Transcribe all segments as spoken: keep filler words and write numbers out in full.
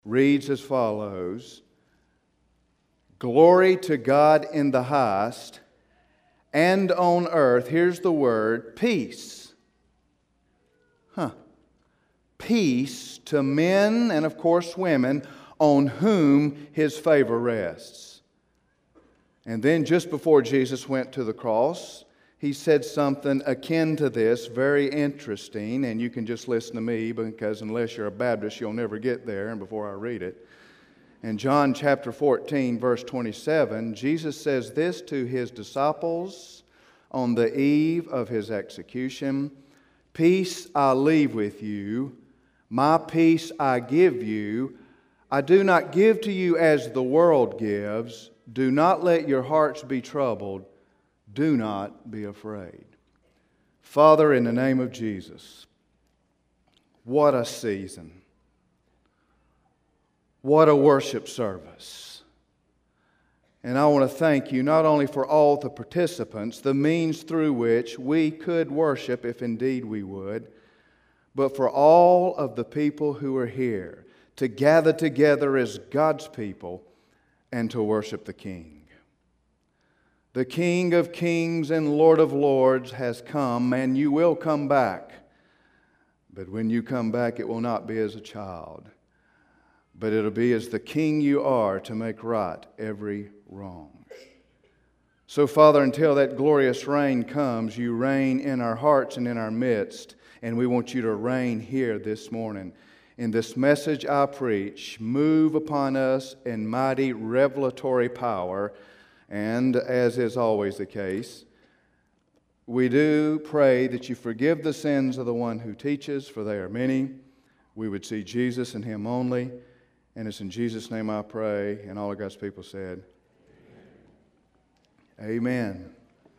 reads as follows: Glory to God in the highest, and on earth, here's the word, peace. Huh. Peace to men and, of course, women on whom His favor rests. And then just before Jesus went to the cross, He said something akin to this, very interesting, and you can just listen to me, because unless you're a Baptist, you'll never get there, and before I read it. In John chapter fourteen, verse twenty-seven, Jesus says this to His disciples on the eve of His execution: Peace I leave with you, my peace I give you. I do not give to you as the world gives. Do not let your hearts be troubled. Do not be afraid. Father, in the name of Jesus, what a season. What a worship service. And I want to thank You not only for all the participants, the means through which we could worship, if indeed we would, but for all of the people who are here to gather together as God's people and to worship the King. The King of kings and Lord of lords has come, and You will come back. But when You come back, it will not be as a child, but it'll be as the King You are, to make right every wrong. So, Father, until that glorious reign comes, You reign in our hearts and in our midst, and we want You to reign here this morning. In this message I preach, move upon us in mighty revelatory power. And as is always the case, we do pray that You forgive the sins of the one who teaches, for they are many. We would see Jesus and Him only. And it's in Jesus' name I pray. And all of God's people said, Amen. Amen.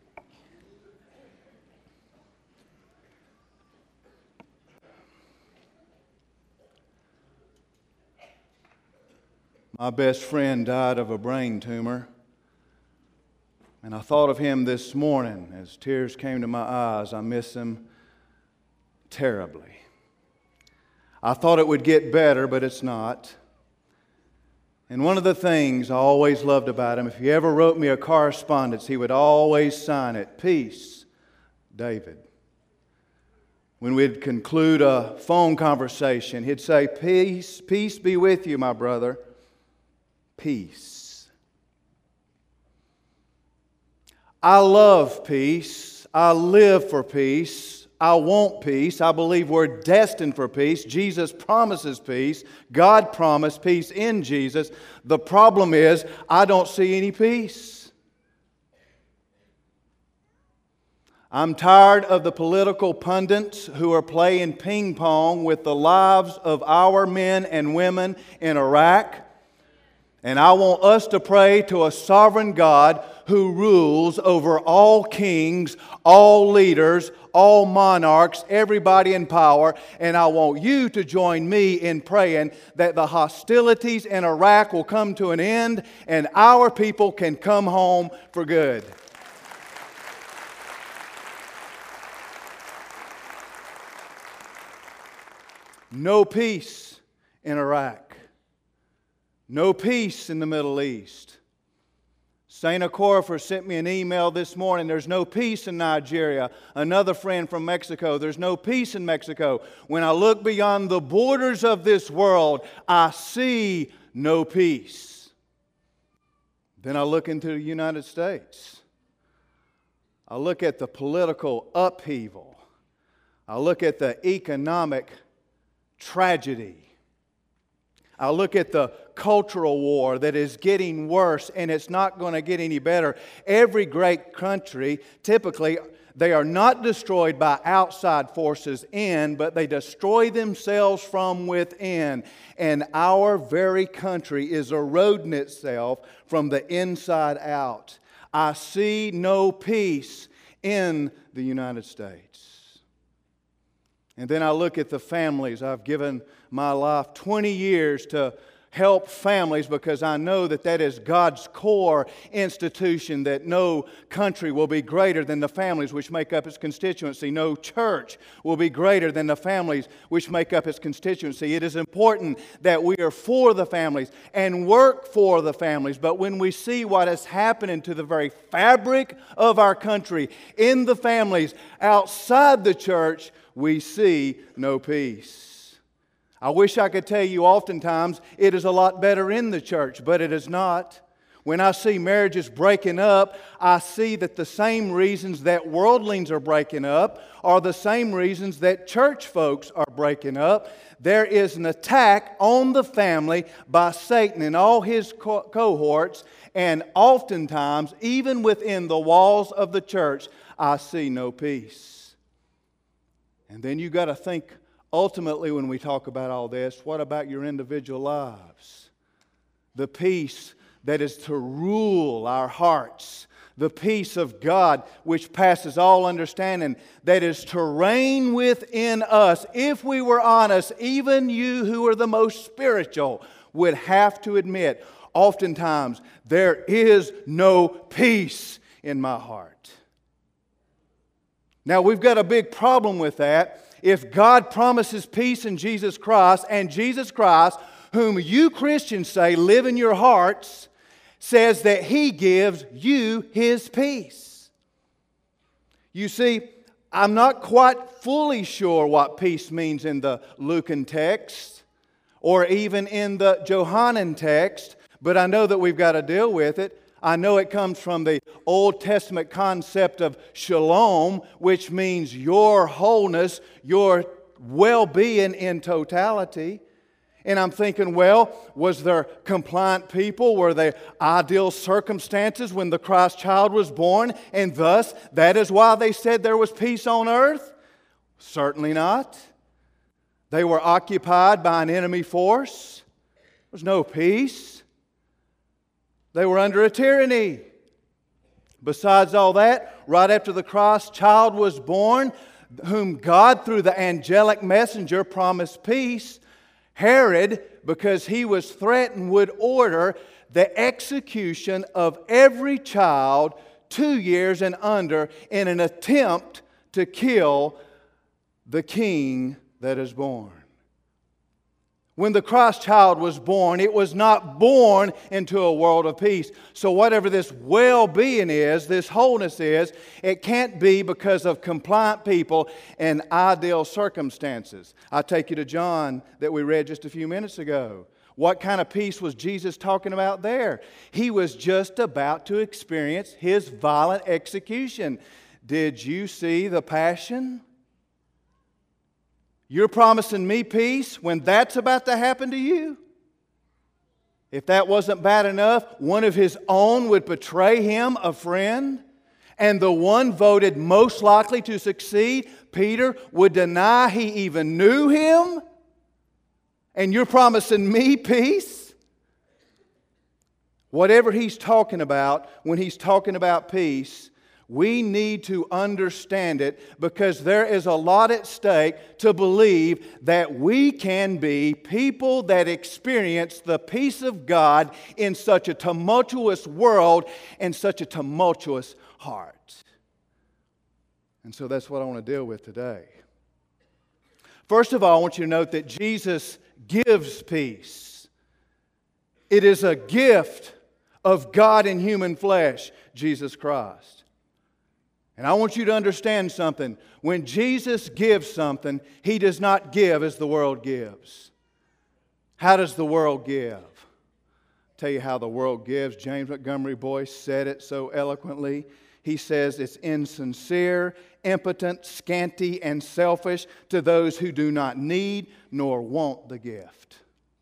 My best friend died of a brain tumor. And I thought of him this morning as tears came to my eyes. I miss him terribly. I thought it would get better, but it's not. And one of the things I always loved about him, if he ever wrote me a correspondence, he would always sign it, Peace, David. When we'd conclude a phone conversation, he'd say, Peace, peace be with you, my brother. Peace. I love peace. I live for peace. I want peace. I believe we're destined for peace. Jesus promises peace. God promised peace in Jesus. The problem is, I don't see any peace. I'm tired of the political pundits who are playing ping pong with the lives of our men and women in Iraq. And I want us to pray to a sovereign God who rules over all kings, all leaders, all monarchs, everybody in power. And I want you to join me in praying that the hostilities in Iraq will come to an end and our people can come home for good. No peace in Iraq. No peace in the Middle East. Saint Okorafor sent me an email this morning. There's no peace in Nigeria. Another friend from Mexico. There's no peace in Mexico. When I look beyond the borders of this world, I see no peace. Then I look into the United States. I look at the political upheaval. I look at the economic tragedy. I look at the cultural war that is getting worse, and it's not going to get any better. Every great country, typically, they are not destroyed by outside forces in, but they destroy themselves from within. And our very country is eroding itself from the inside out. I see no peace in the United States. And then I look at the families. I've given my life twenty years to help families because I know that that is God's core institution, that no country will be greater than the families which make up its constituency. No church will be greater than the families which make up its constituency. It is important that we are for the families and work for the families. But when we see what is happening to the very fabric of our country, in the families, outside the church, we see no peace. I wish I could tell you oftentimes it is a lot better in the church, but it is not. When I see marriages breaking up, I see that the same reasons that worldlings are breaking up are the same reasons that church folks are breaking up. There is an attack on the family by Satan and all his co- cohorts, and oftentimes, even within the walls of the church, I see no peace. And then you got to think, ultimately, when we talk about all this, what about your individual lives? The peace that is to rule our hearts. The peace of God which passes all understanding, that is to reign within us. If we were honest, even you who are the most spiritual would have to admit, oftentimes there is no peace in my heart. Now we've got a big problem with that. If God promises peace in Jesus Christ, and Jesus Christ, whom you Christians say live in your hearts, says that He gives you His peace. You see, I'm not quite fully sure what peace means in the Lucan text, or even in the Johannine text, but I know that we've got to deal with it. I know it comes from the Old Testament concept of shalom, which means your wholeness, your well-being in totality. And I'm thinking, well, was there compliant people? Were there ideal circumstances when the Christ child was born? And thus, that is why they said there was peace on earth? Certainly not. They were occupied by an enemy force. There was no peace. They were under a tyranny. Besides all that, right after the Christ child was born, whom God through the angelic messenger promised peace, Herod, because he was threatened, would order the execution of every child two years and under in an attempt to kill the king that is born. When the Christ child was born, it was not born into a world of peace. So whatever this well-being is, this wholeness is, it can't be because of compliant people and ideal circumstances. I take you to John that we read just a few minutes ago. What kind of peace was Jesus talking about there? He was just about to experience His violent execution. Did you see the passion? You're promising me peace when that's about to happen to you? If that wasn't bad enough, one of His own would betray Him, a friend, and the one voted most likely to succeed, Peter, would deny he even knew Him? And you're promising me peace? Whatever He's talking about, when He's talking about peace, we need to understand it, because there is a lot at stake to believe that we can be people that experience the peace of God in such a tumultuous world and such a tumultuous heart. And so that's what I want to deal with today. First of all, I want you to note that Jesus gives peace. It is a gift of God in human flesh, Jesus Christ. And I want you to understand something. When Jesus gives something, He does not give as the world gives. How does the world give? I'll tell you how the world gives. James Montgomery Boyce said it so eloquently. He says it's insincere, impotent, scanty, and selfish to those who do not need nor want the gift.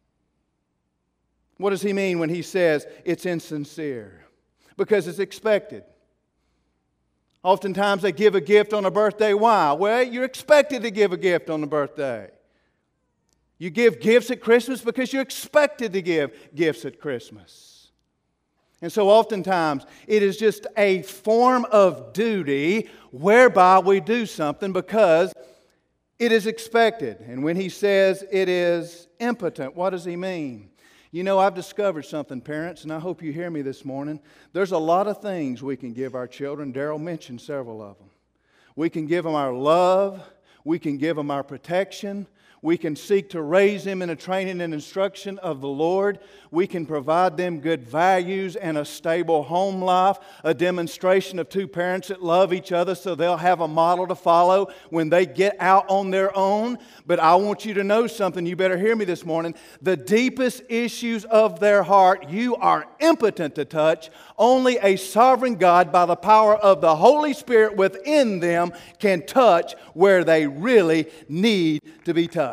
What does he mean when he says it's insincere? Because it's expected. Oftentimes they give a gift on a birthday. Why? Well, you're expected to give a gift on a birthday. You give gifts at Christmas because you're expected to give gifts at Christmas. And so oftentimes it is just a form of duty whereby we do something because it is expected. And when he says it is impotent, what does he mean? You know, I've discovered something, parents, and I hope you hear me this morning. There's a lot of things we can give our children. Daryl mentioned several of them. We can give them our love. We can give them our protection. We can seek to raise them in a training and instruction of the Lord. We can provide them good values and a stable home life, a demonstration of two parents that love each other so they'll have a model to follow when they get out on their own. But I want you to know something. You better hear me this morning. The deepest issues of their heart, you are impotent to touch. Only a sovereign God, by the power of the Holy Spirit within them, can touch where they really need to be touched.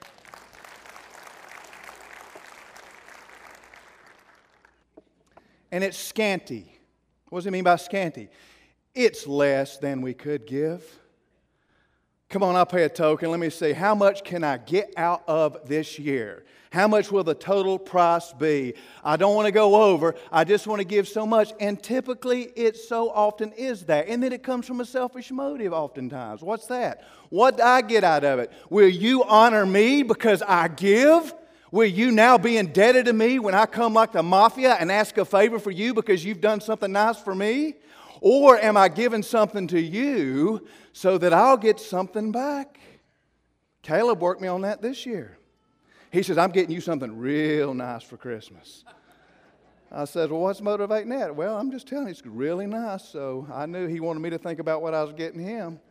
And it's scanty. What does it mean by scanty? It's less than we could give. Come on, I'll pay a token. Let me see. How much can I get out of this year? How much will the total price be? I don't want to go over. I just want to give so much. And typically, it so often is that. And then it comes from a selfish motive oftentimes. What's that? What do I get out of it? Will you honor me because I give? Will you now be indebted to me when I come like the mafia and ask a favor for you because you've done something nice for me? Or am I giving something to you so that I'll get something back? Caleb worked me on that this year. He says, I'm getting you something real nice for Christmas. I said, well, what's motivating that? Well, I'm just telling you, it's really nice. So I knew he wanted me to think about what I was getting him.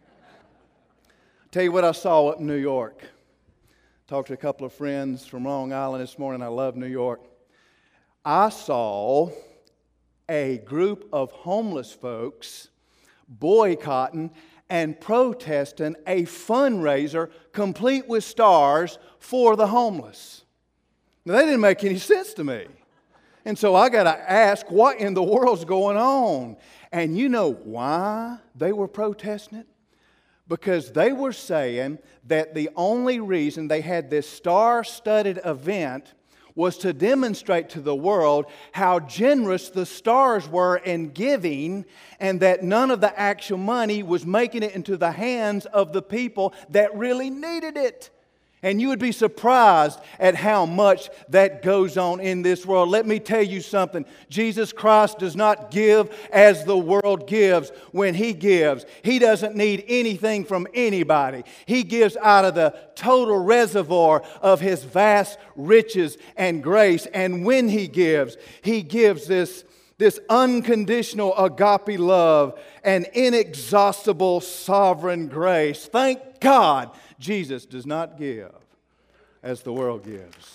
Tell you what I saw up in New York. Talked to a couple of friends from Long Island this morning. I love New York. I saw a group of homeless folks boycotting and protesting a fundraiser complete with stars for the homeless. Now, that didn't make any sense to me. And so I got to ask, what in the world's going on? And you know why they were protesting it? Because they were saying that the only reason they had this star-studded event was to demonstrate to the world how generous the stars were in giving, and that none of the actual money was making it into the hands of the people that really needed it. And you would be surprised at how much that goes on in this world. Let me tell you something. Jesus Christ does not give as the world gives when He gives. He doesn't need anything from anybody. He gives out of the total reservoir of His vast riches and grace. And when He gives, He gives this, this unconditional agape love and inexhaustible sovereign grace. Thank God Jesus does not give as the world gives.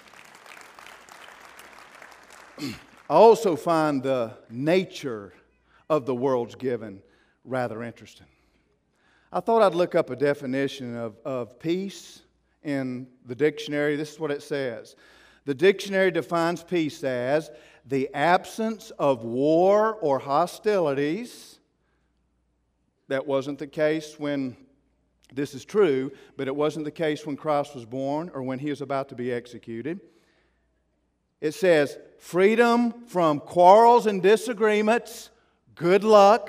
I also find the nature of the world's giving rather interesting. I thought I'd look up a definition of, of peace in the dictionary. This is what it says. The dictionary defines peace as the absence of war or hostilities. That wasn't the case when This is true, but it wasn't the case when Christ was born or when He was about to be executed. It says, freedom from quarrels and disagreements, good luck,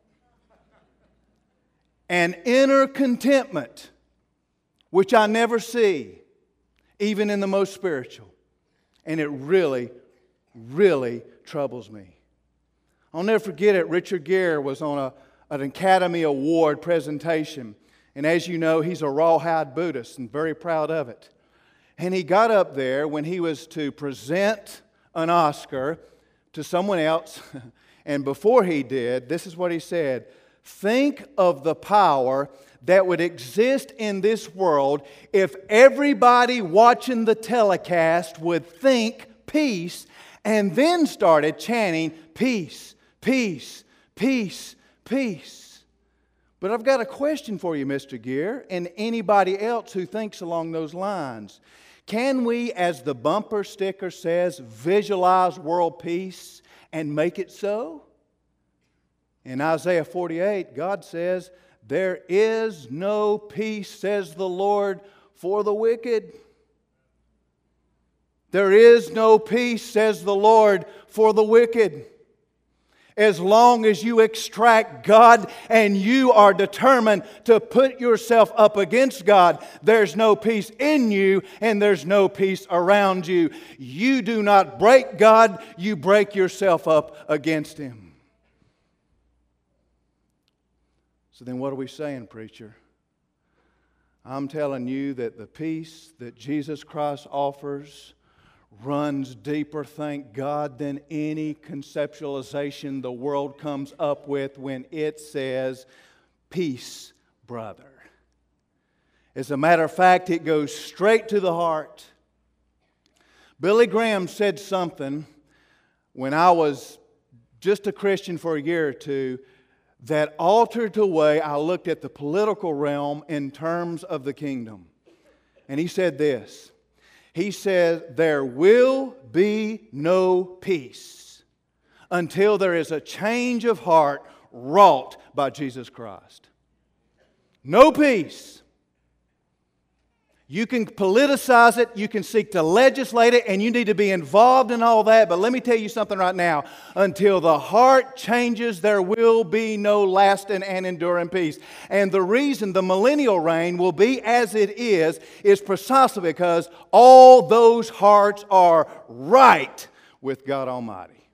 and inner contentment, which I never see, even in the most spiritual. And it really, really troubles me. I'll never forget it. Richard Gere was on a, an Academy Award presentation. And as you know, he's a rawhide Buddhist and very proud of it. And he got up there when he was to present an Oscar to someone else. And before he did, this is what he said. Think of the power that would exist in this world if everybody watching the telecast would think peace and then started chanting peace, peace, peace, peace. But I've got a question for you, Mister Gere, and anybody else who thinks along those lines. Can we, as the bumper sticker says, visualize world peace and make it so? In Isaiah forty-eight, God says, there is no peace, says the Lord, for the wicked. There is no peace, says the Lord, for the wicked. As long as you extract God and you are determined to put yourself up against God, there's no peace in you and there's no peace around you. You do not break God, you break yourself up against Him. So then what are we saying, preacher? I'm telling you that the peace that Jesus Christ offers runs deeper, thank God, than any conceptualization the world comes up with when it says, peace, brother. As a matter of fact, it goes straight to the heart. Billy Graham said something when I was just a Christian for a year or two that altered the way I looked at the political realm in terms of the kingdom. And he said this. He said, there will be no peace until there is a change of heart wrought by Jesus Christ. No peace. You can politicize it, you can seek to legislate it, and you need to be involved in all that. But let me tell you something right now. Until the heart changes, there will be no lasting and enduring peace. And the reason the millennial reign will be as it is, is precisely because all those hearts are right with God Almighty.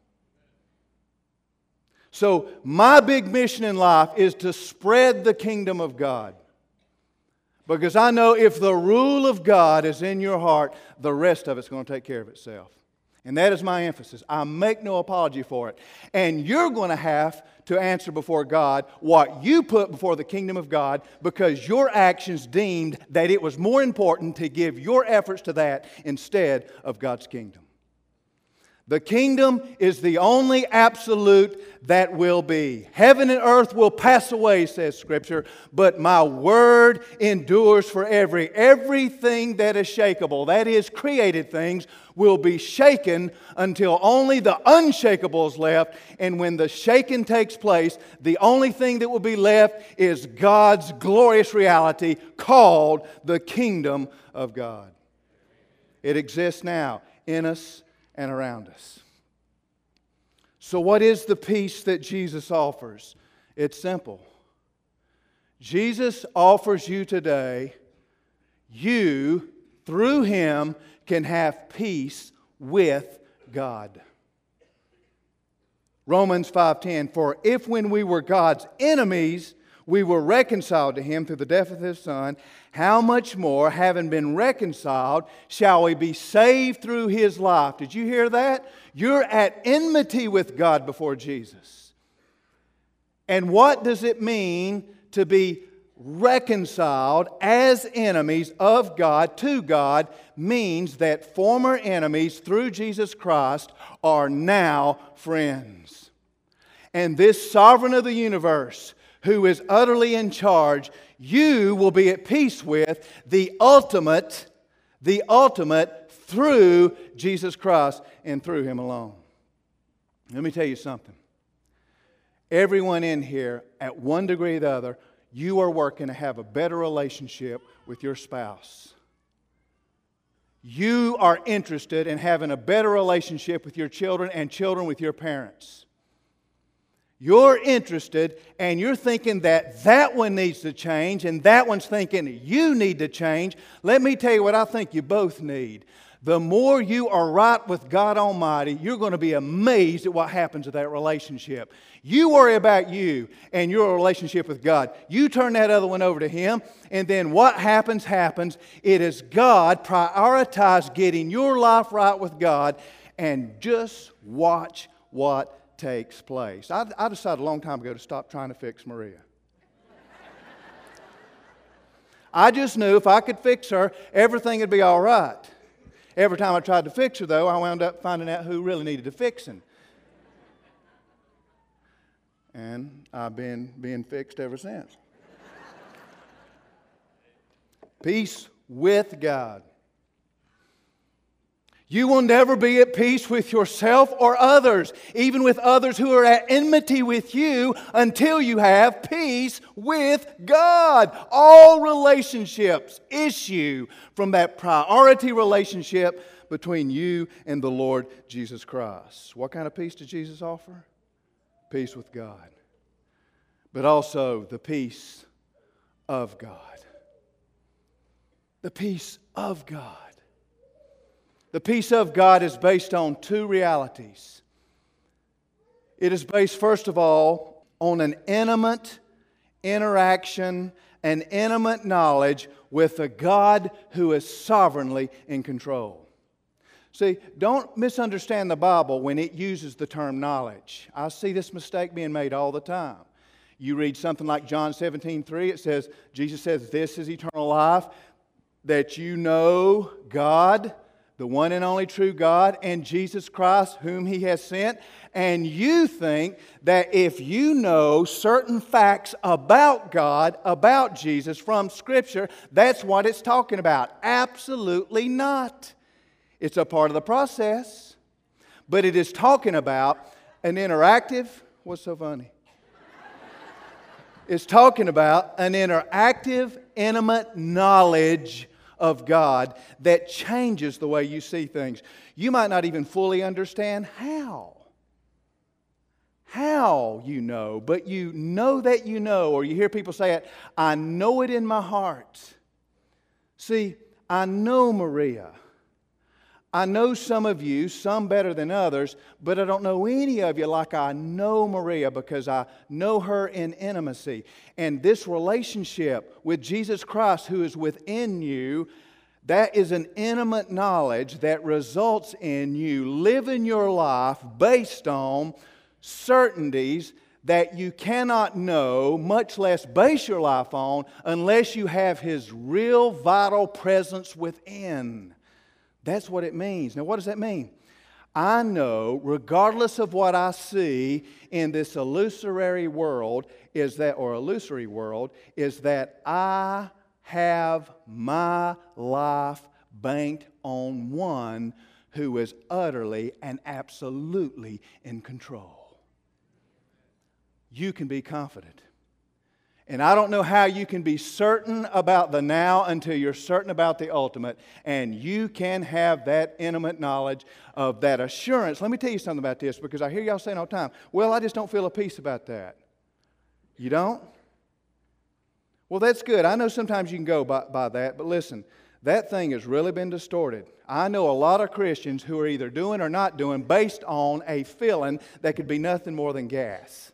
So my big mission in life is to spread the kingdom of God. Because I know if the rule of God is in your heart, the rest of it's going to take care of itself. And that is my emphasis. I make no apology for it. And you're going to have to answer before God what you put before the kingdom of God because your actions deemed that it was more important to give your efforts to that instead of God's kingdom. The kingdom is the only absolute that will be. Heaven and earth will pass away, says Scripture, but my word endures forever. Everything that is shakeable, that is, created things, will be shaken until only the unshakable is left. And when the shaking takes place, the only thing that will be left is God's glorious reality called the kingdom of God. It exists now in us and around us. So what is the peace that Jesus offers? It's simple. Jesus offers you today, you, through Him, can have peace with God. Romans five ten, for if when we were God's enemies, we were reconciled to Him through the death of His Son, how much more, having been reconciled, shall we be saved through His life? Did you hear that? You're at enmity with God before Jesus. And what does it mean to be reconciled as enemies of God to God? Means that former enemies through Jesus Christ are now friends. And this sovereign of the universe, who is utterly in charge, you will be at peace with the ultimate, the ultimate through Jesus Christ and through Him alone. Let me tell you something. Everyone in here, at one degree or the other, you are working to have a better relationship with your spouse. You are interested in having a better relationship with your children and children with your parents. You're interested and you're thinking that that one needs to change and that one's thinking you need to change. Let me tell you what I think you both need. The more you are right with God Almighty, you're going to be amazed at what happens to that relationship. You worry about you and your relationship with God. You turn that other one over to Him, and then what happens, happens. It is God prioritize getting your life right with God, and just watch what takes place. I, I decided a long time ago to stop trying to fix Maria. I just knew if I could fix her, everything would be all right. Every time I tried to fix her, though, I wound up finding out who really needed the fixing. And I've been being fixed ever since. Peace with God. You will never be at peace with yourself or others, even with others who are at enmity with you, until you have peace with God. All relationships issue from that priority relationship between you and the Lord Jesus Christ. What kind of peace did Jesus offer? peace with God, but also the peace of God. The peace of God. The peace of God is based on two realities. It is based, first of all, on an intimate interaction, an intimate knowledge with a God who is sovereignly in control. See, don't misunderstand the Bible when it uses the term knowledge. I see this mistake being made all the time. You read something like John seventeen three, it says, Jesus says, this is eternal life, that you know God, the one and only true God, and Jesus Christ, whom He has sent. And you think that if you know certain facts about God, about Jesus from Scripture, that's what it's talking about. Absolutely not. It's a part of the process. But it is talking about an interactive, what's so funny? It's talking about an interactive, intimate knowledge of God that changes the way you see things. You might not even fully understand how. How you know, but you know that you know, or you hear people say it, I know it in my heart. See, I know Maria. I know some of you, some better than others, but I don't know any of you like I know Maria because I know her in intimacy. And this relationship with Jesus Christ who is within you, that is an intimate knowledge that results in you living your life based on certainties that you cannot know, much less base your life on, unless you have His real vital presence within. That's what it means. Now, what does that mean? I know, regardless of what I see in this illusory world, is that, or illusory world, is that I have my life banked on one who is utterly and absolutely in control. You can be confident. And I don't know how you can be certain about the now until you're certain about the ultimate. And you can have that intimate knowledge of that assurance. Let me tell you something about this, because I hear y'all saying all the time, well, I just don't feel a peace about that. You don't? Well, that's good. I know sometimes you can go by, by that, but listen, that thing has really been distorted. I know a lot of Christians who are either doing or not doing based on a feeling that could be nothing more than gas.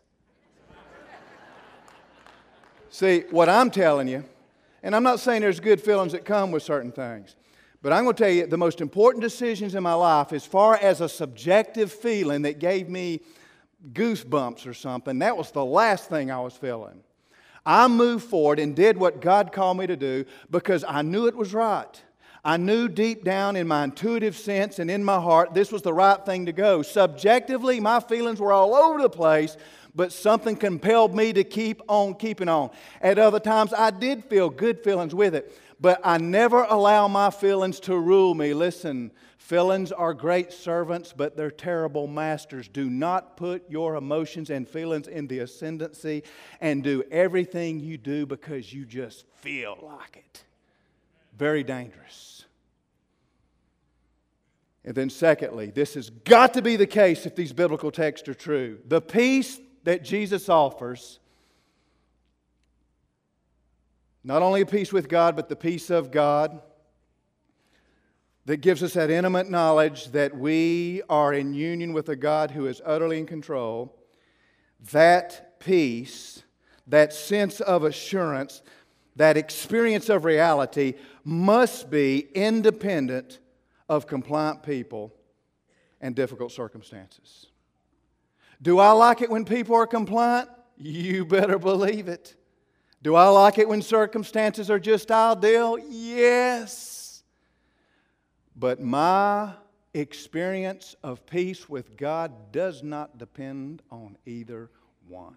See, what I'm telling you, and I'm not saying there's good feelings that come with certain things, but I'm going to tell you the most important decisions in my life as far as a subjective feeling that gave me goosebumps or something, that was the last thing I was feeling. I moved forward and did what God called me to do because I knew it was right. I knew deep down in my intuitive sense and in my heart this was the right thing to go. Subjectively, my feelings were all over the place, but something compelled me to keep on keeping on. At other times, I did feel good feelings with it, but I never allow my feelings to rule me. Listen, feelings are great servants, but they're terrible masters. Do not put your emotions and feelings in the ascendancy and do everything you do because you just feel like it. Very dangerous. And then secondly, this has got to be the case if these biblical texts are true. The peace that Jesus offers, not only a peace with God, but the peace of God that gives us that intimate knowledge that we are in union with a God who is utterly in control. That peace, that sense of assurance, that experience of reality must be independent of compliant people and difficult circumstances. Do I like it when people are compliant? You better believe it. Do I like it when circumstances are just ideal? Yes. But my experience of peace with God does not depend on either one.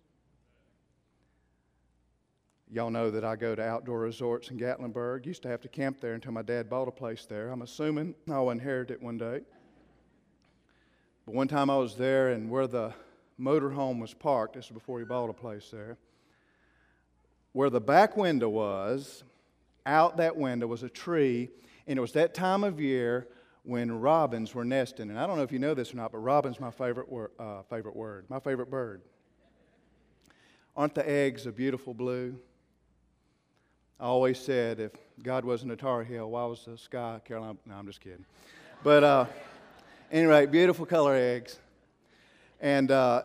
Y'all know that I go to outdoor resorts in Gatlinburg. Used to have to camp there until my dad bought a place there. I'm assuming I'll inherit it one day. But one time I was there, and where the motorhome was parked, this was before he bought a place there, where the back window was, out that window was a tree, and it was that time of year when robins were nesting. And I don't know if you know this or not, but robin's my favorite, wor- uh, favorite word, my favorite bird. Aren't the eggs a beautiful blue? I always said if God wasn't a Tar Heel, why was the sky Carolina? No, I'm just kidding. But uh, anyway, beautiful color eggs. And uh,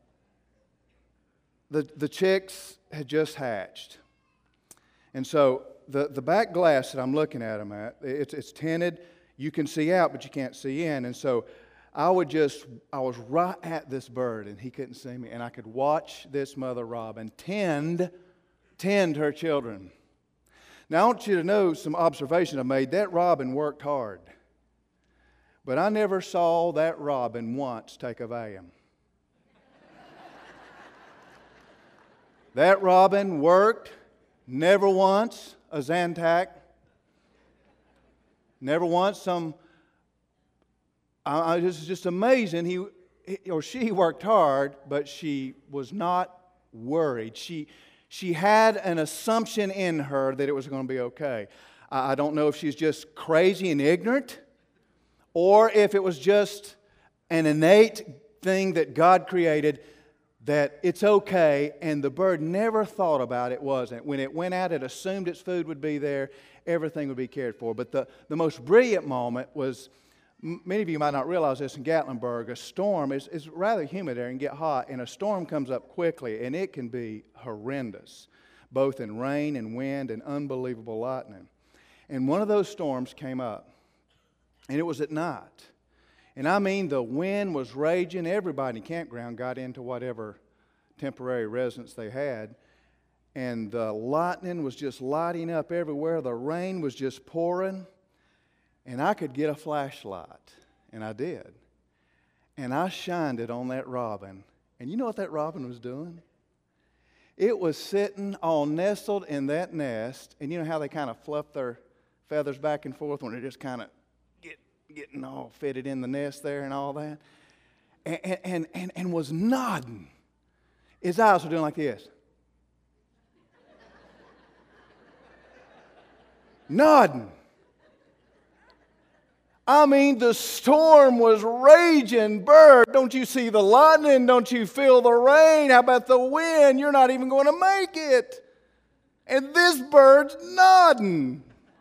the, the chicks had just hatched. And so the, the back glass that I'm looking at them at, it's, it's tinted. You can see out, but you can't see in. And so I would just, I was right at this bird, and he couldn't see me. And I could watch this mother robin tend, tend her children. Now, I want you to know some observation I made. That robin worked hard. But I never saw that robin once take a Valium. That robin worked, never once a Zantac, never once some, I, I, this is just amazing. He, he or she worked hard, but she was not worried. She, she had an assumption in her that it was going to be okay. I, I don't know if she's just crazy and ignorant, or if it was just an innate thing that God created, that it's okay, and the bird never thought about it wasn't. When it went out, it assumed its food would be there, everything would be cared for. But the, the most brilliant moment was, m- many of you might not realize this, in Gatlinburg, a storm is, is rather humid there and get hot, and a storm comes up quickly, and it can be horrendous, both in rain and wind and unbelievable lightning. And one of those storms came up, and it was at night. And I mean, the wind was raging. Everybody in the campground got into whatever temporary residence they had. And the lightning was just lighting up everywhere. The rain was just pouring. And I could get a flashlight. And I did. And I shined it on that robin. And you know what that robin was doing? It was sitting all nestled in that nest. And you know how they kind of fluff their feathers back and forth when they're just kind of getting all fitted in the nest there and all that, and, and, and, and was nodding. His eyes were doing like this. Nodding. I mean, the storm was raging. Bird, don't you see the lightning? Don't you feel the rain? How about the wind? You're not even going to make it. And this bird's nodding.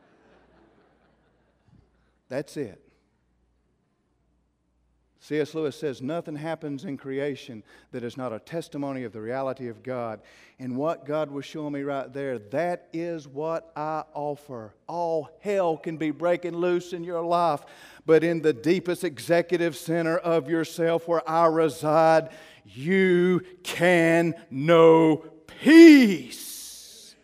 That's it. C S Lewis says, nothing happens in creation that is not a testimony of the reality of God. And what God was showing me right there, that is what I offer. All hell can be breaking loose in your life, but in the deepest executive center of yourself where I reside, you can know peace.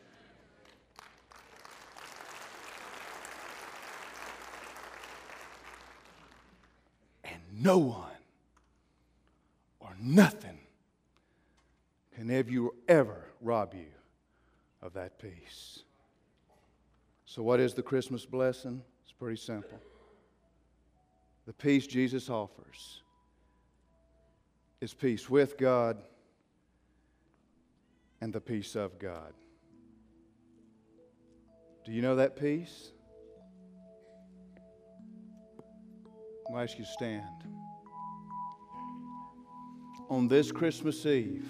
No one or nothing can ever, ever rob you of that peace. So what is the Christmas blessing? It's pretty simple. The peace Jesus offers is peace with God and the peace of God. Do you know that peace? I'll ask you to stand. On this Christmas Eve,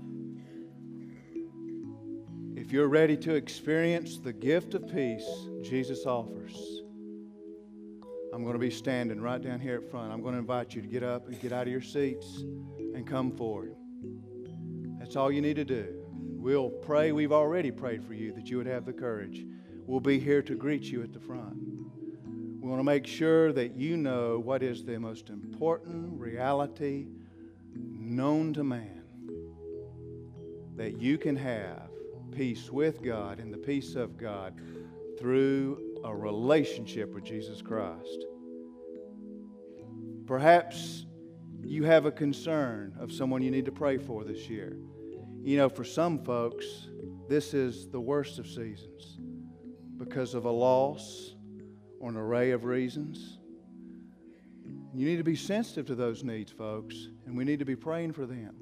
if you're ready to experience the gift of peace Jesus offers, I'm going to be standing right down here at front. I'm going to invite you to get up and get out of your seats and come forward. That's all you need to do. We'll pray. We've already prayed for you that you would have the courage. We'll be here to greet you at the front. We want to make sure that you know what is the most important reality known to man. That you can have peace with God and the peace of God through a relationship with Jesus Christ. Perhaps you have a concern of someone you need to pray for this year. You know, for some folks, this is the worst of seasons because of a loss or an array of reasons. You need to be sensitive to those needs, folks, and we need to be praying for them.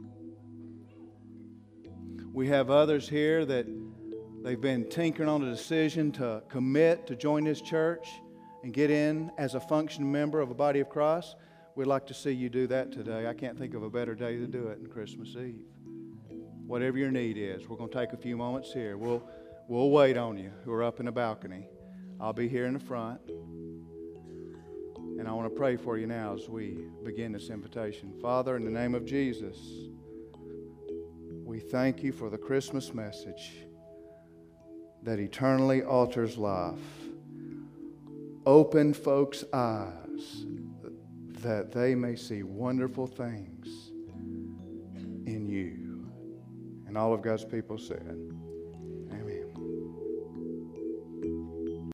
We have others here that they've been tinkering on a decision to commit to join this church, and get in as a functioning member of a body of Christ, we'd like to see you do that today. I can't think of a better day to do it than Christmas Eve. Whatever your need is, we're going to take a few moments here. We'll, we'll wait on you who are up in the balcony. I'll be here in the front. And I want to pray for you now as we begin this invitation. Father, in the name of Jesus, we thank you for the Christmas message that eternally alters life. Open folks' eyes that they may see wonderful things in you. And all of God's people said,